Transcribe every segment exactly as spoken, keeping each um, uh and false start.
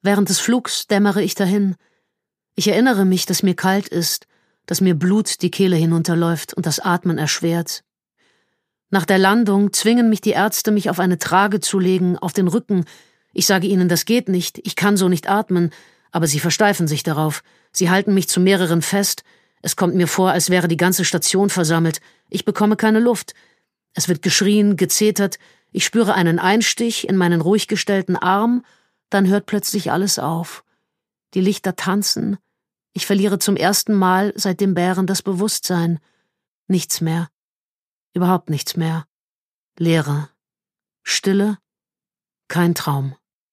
Während des Flugs dämmere ich dahin. Ich erinnere mich, dass mir kalt ist, dass mir Blut die Kehle hinunterläuft und das Atmen erschwert. Nach der Landung zwingen mich die Ärzte, mich auf eine Trage zu legen, auf den Rücken. Ich sage ihnen, das geht nicht, ich kann so nicht atmen, aber sie versteifen sich darauf. Sie halten mich zu mehreren fest. Es kommt mir vor, als wäre die ganze Station versammelt. Ich bekomme keine Luft. Es wird geschrien, gezetert. Ich spüre einen Einstich in meinen ruhig gestellten Arm. Dann hört plötzlich alles auf. Die Lichter tanzen. Ich verliere zum ersten Mal seit dem Bären das Bewusstsein. Nichts mehr. Überhaupt nichts mehr. Leere. Stille. Kein Traum.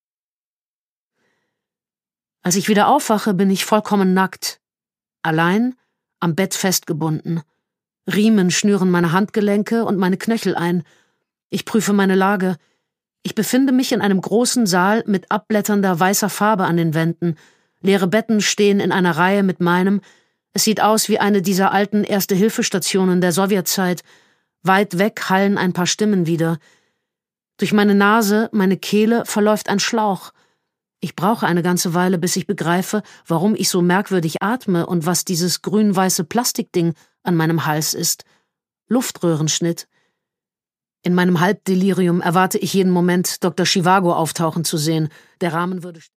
Als ich wieder aufwache, bin ich vollkommen nackt. Allein, am Bett festgebunden. Riemen schnüren meine Handgelenke und meine Knöchel ein. Ich prüfe meine Lage. Ich befinde mich in einem großen Saal mit abblätternder weißer Farbe an den Wänden. Leere Betten stehen in einer Reihe mit meinem. Es sieht aus wie eine dieser alten Erste-Hilfe-Stationen der Sowjetzeit. Weit weg hallen ein paar Stimmen wieder. Durch meine Nase, meine Kehle verläuft ein Schlauch. Ich brauche eine ganze Weile, bis ich begreife, warum ich so merkwürdig atme und was dieses grün-weiße Plastikding an meinem Hals ist. Luftröhrenschnitt. In meinem Halbdelirium erwarte ich jeden Moment, Doktor Zhivago auftauchen zu sehen. Der Rahmen würde